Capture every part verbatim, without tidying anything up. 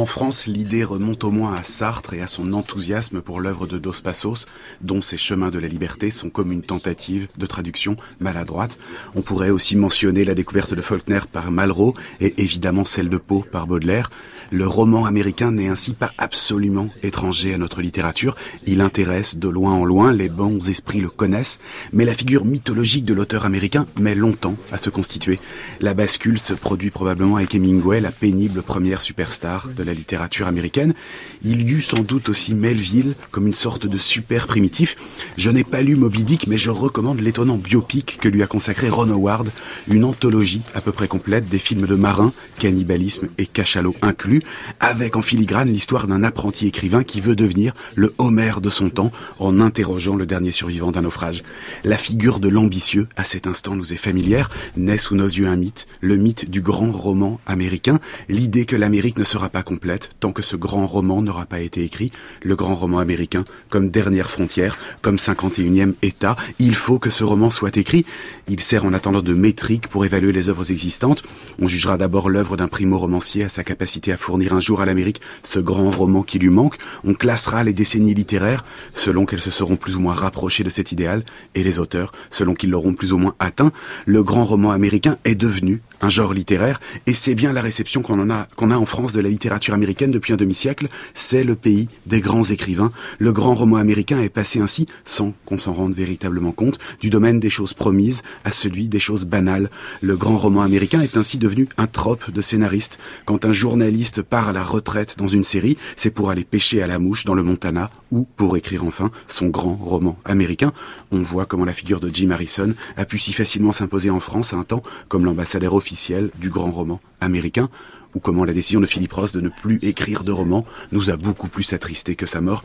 En France, l'idée remonte au moins à Sartre et à son enthousiasme pour l'œuvre de Dos Passos, dont ses chemins de la liberté sont comme une tentative de traduction maladroite. On pourrait aussi mentionner la découverte de Faulkner par Malraux et évidemment celle de Poe par Baudelaire. Le roman américain n'est ainsi pas absolument étranger à notre littérature. Il intéresse de loin en loin, les bons esprits le connaissent, mais la figure mythologique de l'auteur américain met longtemps à se constituer. La bascule se produit probablement avec Hemingway, la pénible première superstar de la littérature américaine. Il y eut sans doute aussi Melville comme une sorte de super primitif. Je n'ai pas lu Moby Dick, mais je recommande l'étonnant biopic que lui a consacré Ron Howard, une anthologie à peu près complète des films de marins, cannibalisme et cachalot inclus, avec en filigrane l'histoire d'un apprenti écrivain qui veut devenir le Homère de son temps en interrogeant le dernier survivant d'un naufrage. La figure de l'ambitieux, à cet instant, nous est familière, naît sous nos yeux un mythe, le mythe du grand roman américain, l'idée que l'Amérique ne sera pas complète tant que ce grand roman n'aura pas été écrit, le grand roman américain comme dernière frontière, comme cinquante et unième État. Il faut que ce roman soit écrit. Il sert en attendant de métrique pour évaluer les œuvres existantes. On jugera d'abord l'œuvre d'un primo-romancier à sa capacité à fournir un jour à l'Amérique ce grand roman qui lui manque. On classera les décennies littéraires selon qu'elles se seront plus ou moins rapprochées de cet idéal et les auteurs selon qu'ils l'auront plus ou moins atteint. Le grand roman américain est devenu un genre littéraire et c'est bien la réception qu'on en a, qu'on a en France de la littérature américaine depuis un demi-siècle. C'est le pays des grands écrivains. Le grand roman américain est passé ainsi, sans qu'on s'en rende véritablement compte, du domaine des choses promises à celui des choses banales. Le grand roman américain est ainsi devenu un trope de scénariste. Quand un journaliste part à la retraite dans une série, c'est pour aller pêcher à la mouche dans le Montana ou pour écrire enfin son grand roman américain. On voit comment la figure de Jim Harrison a pu si facilement s'imposer en France à un temps comme l'ambassadeur officiel du grand roman américain, ou comment la décision de Philip Roth de ne plus écrire de romans nous a beaucoup plus attristés que sa mort.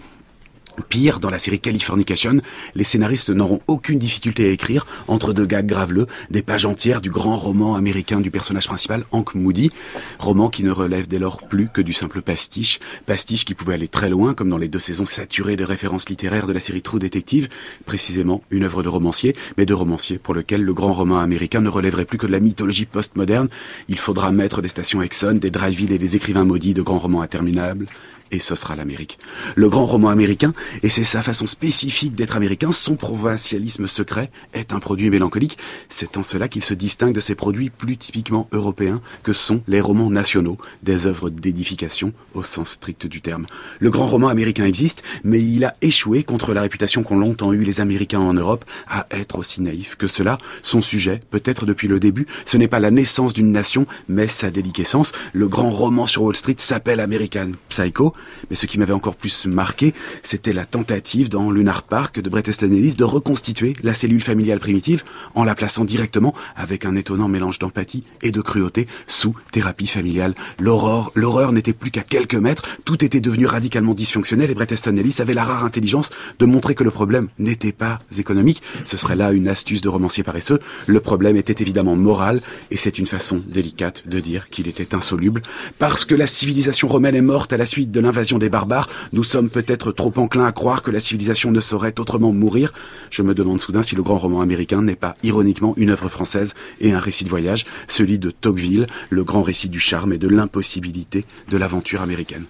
Pire, dans la série Californication, les scénaristes n'auront aucune difficulté à écrire, entre deux gags graveleux, des pages entières du grand roman américain du personnage principal, Hank Moody, roman qui ne relève dès lors plus que du simple pastiche, pastiche qui pouvait aller très loin, comme dans les deux saisons saturées de références littéraires de la série True Detective, précisément une œuvre de romancier, mais de romancier pour lequel le grand roman américain ne relèverait plus que de la mythologie postmoderne. Il faudra mettre des stations Exxon, des drive-in et des écrivains maudits de grands romans interminables, et ce sera l'Amérique. Le grand roman américain, et c'est sa façon spécifique d'être américain, son provincialisme secret, est un produit mélancolique. C'est en cela qu'il se distingue de ces produits plus typiquement européens que sont les romans nationaux, des œuvres d'édification au sens strict du terme. Le grand roman américain existe, mais il a échoué contre la réputation qu'ont longtemps eu les Américains en Europe à être aussi naïf que cela. Son sujet, peut-être depuis le début, ce n'est pas la naissance d'une nation, mais sa déliquescence. Le grand roman sur Wall Street s'appelle American Psycho, mais ce qui m'avait encore plus marqué, c'était la tentative dans Lunar Park de Bret Easton Ellis de reconstituer la cellule familiale primitive en la plaçant directement, avec un étonnant mélange d'empathie et de cruauté, sous thérapie familiale. L'horreur, l'horreur n'était plus qu'à quelques mètres, tout était devenu radicalement dysfonctionnel et Bret Easton Ellis avait la rare intelligence de montrer que le problème n'était pas économique. Ce serait là une astuce de romancier paresseux. Le problème était évidemment moral et c'est une façon délicate de dire qu'il était insoluble. Parce que la civilisation romaine est morte à la suite de l'invasion des barbares, nous sommes peut-être trop enclins à croire que la civilisation ne saurait autrement mourir. Je me demande soudain si le grand roman américain n'est pas ironiquement une œuvre française et un récit de voyage, celui de Tocqueville, le grand récit du charme et de l'impossibilité de l'aventure américaine.